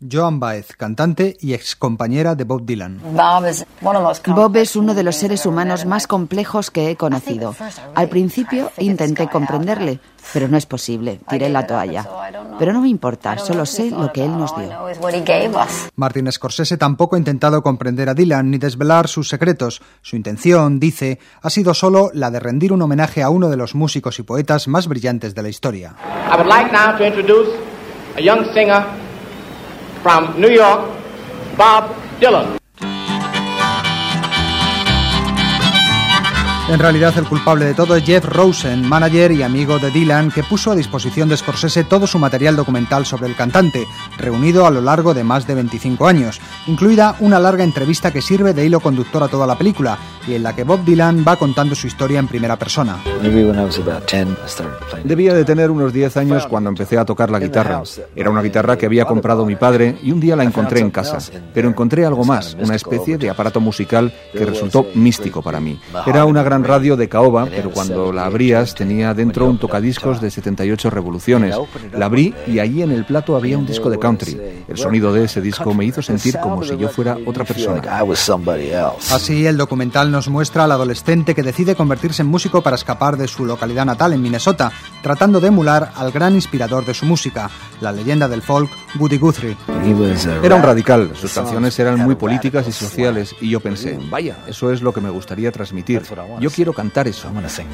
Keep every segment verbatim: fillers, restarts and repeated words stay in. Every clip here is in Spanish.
Joan Baez, cantante y excompañera de Bob Dylan. Bob es uno de los seres humanos más complejos que he conocido. Al principio intenté comprenderle, pero no es posible, tiré la toalla. Pero no me importa, solo sé lo que él nos dio. Martin Scorsese tampoco ha intentado comprender a Dylan ni desvelar sus secretos. Su intención, dice, ha sido solo la de rendir un homenaje a uno de los músicos y poetas más brillantes de la historia. I would like now to introduce a young singer from New York, Bob Dylan. En realidad, el culpable de todo es Jeff Rosen, manager y amigo de Dylan, que puso a disposición de Scorsese todo su material documental sobre el cantante, reunido a lo largo de más de veinticinco años, incluida una larga entrevista que sirve de hilo conductor a toda la película, y en la que Bob Dylan va contando su historia en primera persona. Debía de tener unos diez años cuando empecé a tocar la guitarra. Era una guitarra que había comprado mi padre y un día la encontré en casa, pero encontré algo más, una especie de aparato musical que resultó místico para mí. Era una gran radio de caoba, pero cuando la abrías tenía dentro un tocadiscos de setenta y ocho revoluciones. La abrí y allí en el plato había un disco de country. El sonido de ese disco me hizo sentir como si yo fuera otra persona. Así, el documental nos muestra al adolescente que decide convertirse en músico para escapar de su localidad natal en Minnesota, tratando de emular al gran inspirador de su música, la leyenda del folk Woody Guthrie. Era un radical, sus canciones eran muy políticas y sociales, y yo pensé, vaya, eso es lo que me gustaría transmitir. Yo quiero cantar eso.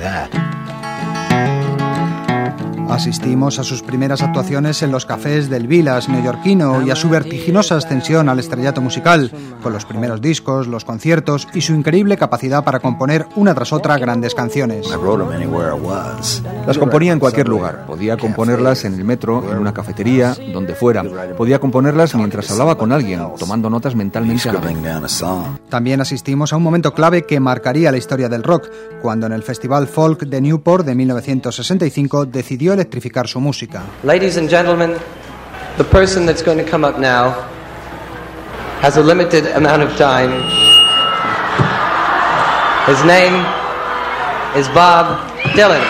Asistimos a sus primeras actuaciones en los cafés del Village neoyorquino y a su vertiginosa ascensión al estrellato musical, con los primeros discos, los conciertos y su increíble capacidad para componer una tras otra grandes canciones. Las componía en cualquier lugar. Podía componerlas en el metro, en una cafetería, donde fuera. Podía componerlas mientras hablaba con alguien, tomando notas mentalmente a la vez. También asistimos a un momento clave que marcaría la historia del rock, cuando en el Festival Folk de Newport de mil novecientos sesenta y cinco decidió electrificar su música. Ladies and gentlemen, the person that's going to come up now has a limited amount of time. His name is Bob Dylan.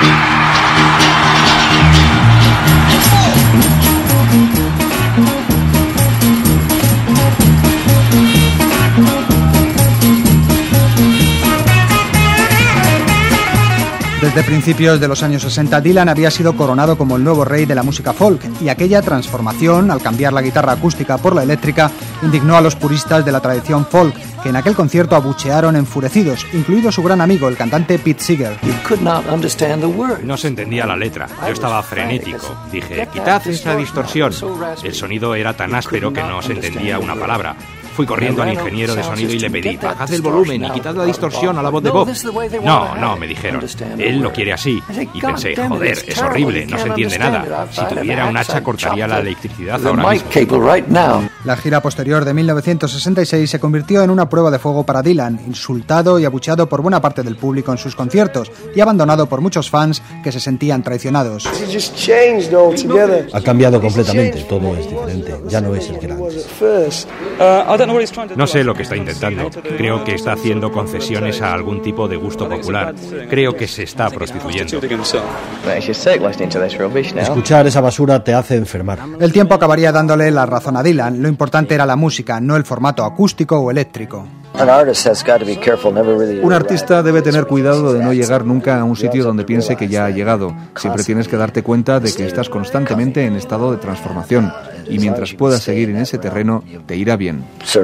Desde principios de los años sesenta, Dylan había sido coronado como el nuevo rey de la música folk, y aquella transformación, al cambiar la guitarra acústica por la eléctrica, indignó a los puristas de la tradición folk, que en aquel concierto abuchearon enfurecidos, incluido su gran amigo, el cantante Pete Seeger. No se entendía la letra, yo estaba frenético. Dije, quitad esa distorsión. El sonido era tan áspero que no se entendía una palabra. Fui corriendo al ingeniero de sonido y le pedí, bajad el volumen y quitad la distorsión a la voz de Bob. No, no, me dijeron, él lo quiere así. Y pensé, joder, es horrible, no se entiende nada. Si tuviera un hacha cortaría la electricidad ahora mismo. La gira posterior de mil novecientos sesenta y seis se convirtió en una prueba de fuego para Dylan, insultado y abucheado por buena parte del público en sus conciertos y abandonado por muchos fans que se sentían traicionados. Ha cambiado completamente, todo es diferente, ya no es el que era antes. No sé lo que está intentando. Creo que está haciendo concesiones a algún tipo de gusto popular. Creo que se está prostituyendo. Escuchar esa basura te hace enfermar. El tiempo acabaría dándole la razón a Dylan. Lo importante era la música, no el formato acústico o eléctrico. Un artista debe tener cuidado de no llegar nunca a un sitio donde piense que ya ha llegado. Siempre tienes que darte cuenta de que estás constantemente en estado de transformación, y mientras puedas seguir en ese terreno, te irá bien.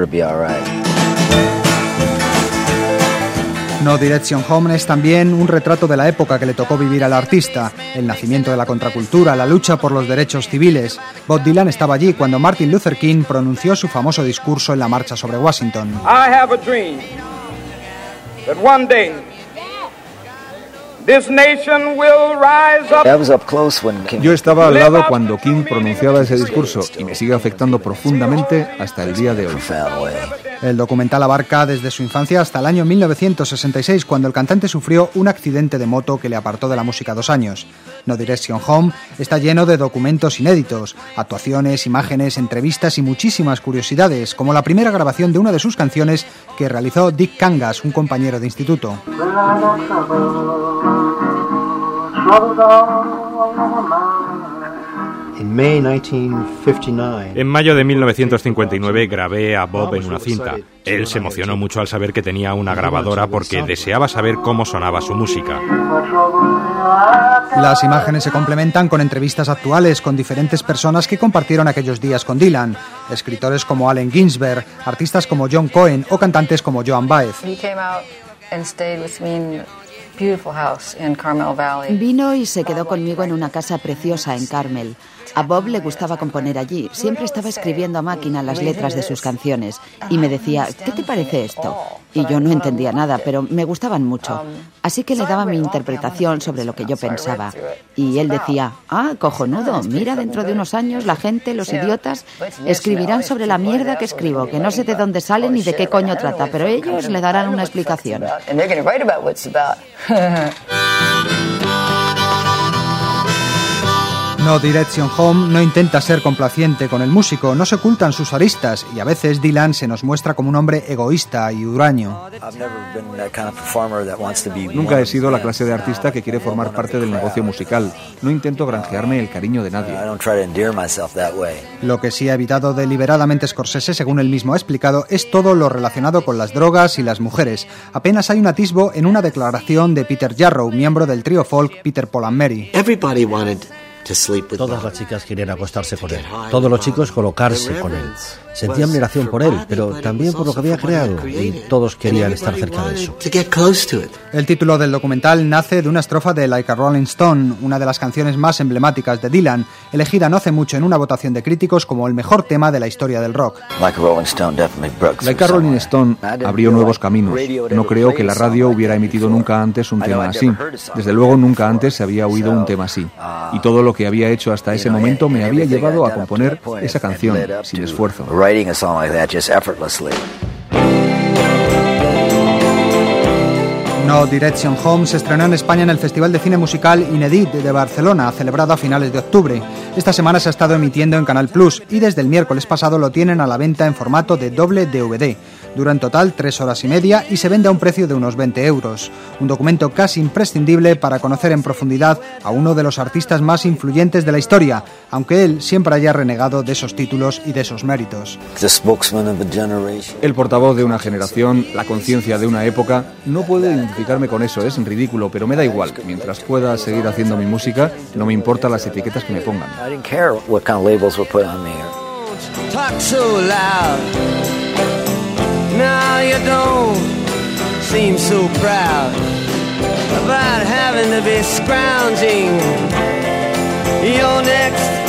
No Direction Home es también un retrato de la época que le tocó vivir al artista, el nacimiento de la contracultura, la lucha por los derechos civiles. Bob Dylan estaba allí cuando Martin Luther King pronunció su famoso discurso en la marcha sobre Washington. I have a dream that one day this nation will rise up. Yo estaba al lado cuando King pronunciaba ese discurso y me sigue afectando profundamente hasta el día de hoy. El documental abarca desde su infancia hasta el año mil novecientos sesenta y seis, cuando el cantante sufrió un accidente de moto que le apartó de la música dos años. No Direction Home está lleno de documentos inéditos, actuaciones, imágenes, entrevistas y muchísimas curiosidades, como la primera grabación de una de sus canciones que realizó Dick Kangas, un compañero de instituto. En mayo de mil novecientos cincuenta y nueve grabé a Bob en una cinta. Él se emocionó mucho al saber que tenía una grabadora porque deseaba saber cómo sonaba su música. Las imágenes se complementan con entrevistas actuales con diferentes personas que compartieron aquellos días con Dylan. Escritores como Allen Ginsberg, artistas como John Cohen o cantantes como Joan Baez. Vino y se quedó conmigo en una casa preciosa en Carmel. A Bob le gustaba componer allí. Siempre estaba escribiendo a máquina las letras de sus canciones. Y me decía, ¿qué te parece esto? Y yo no entendía nada, pero me gustaban mucho. Así que le daba mi interpretación sobre lo que yo pensaba. Y él decía, ah, cojonudo, mira, dentro de unos años la gente, los idiotas, escribirán sobre la mierda que escribo, que no sé de dónde sale ni de qué coño trata, pero ellos le darán una explicación. No Direction Home no intenta ser complaciente con el músico, no se ocultan sus aristas y a veces Dylan se nos muestra como un hombre egoísta y huraño. Nunca he sido la clase de artista que quiere formar parte del negocio musical. No intento granjearme el cariño de nadie. Lo que sí ha evitado deliberadamente Scorsese, según él mismo ha explicado, es todo lo relacionado con las drogas y las mujeres. Apenas hay un atisbo en una declaración de Peter Jarrow, miembro del trío folk Peter, Paul and Mary. Todas las chicas querían acostarse con él, todos los chicos colocarse con él. Sentían admiración por él, pero también por lo que había creado, y todos querían estar cerca de eso. El título del documental nace de una estrofa de Like a Rolling Stone, una de las canciones más emblemáticas de Dylan, elegida no hace mucho en una votación de críticos como el mejor tema de la historia del rock. Like a Rolling Stone abrió nuevos caminos. No creo que la radio hubiera emitido nunca antes un tema así. Desde luego nunca antes se había oído un tema así. Y todo lo que había hecho hasta ese momento me había llevado a componer esa canción, sin esfuerzo. Writing a song like that just effortlessly. No Direction Home se estrenó en España en el Festival de Cine Musical Inedit de Barcelona, celebrado a finales de octubre. Esta semana se ha estado emitiendo en Canal Plus y desde el miércoles pasado lo tienen a la venta en formato de doble D V D. Dura en total tres horas y media y se vende a un precio de unos veinte euros. Un documento casi imprescindible para conocer en profundidad a uno de los artistas más influyentes de la historia, aunque él siempre haya renegado de esos títulos y de esos méritos. El portavoz de una generación, la conciencia de una época, no puedo identificarme con eso, es ridículo, pero me da igual. Mientras pueda seguir haciendo mi música, no me importan las etiquetas que me pongan. Now you don't seem so proud about having to be scrounging your next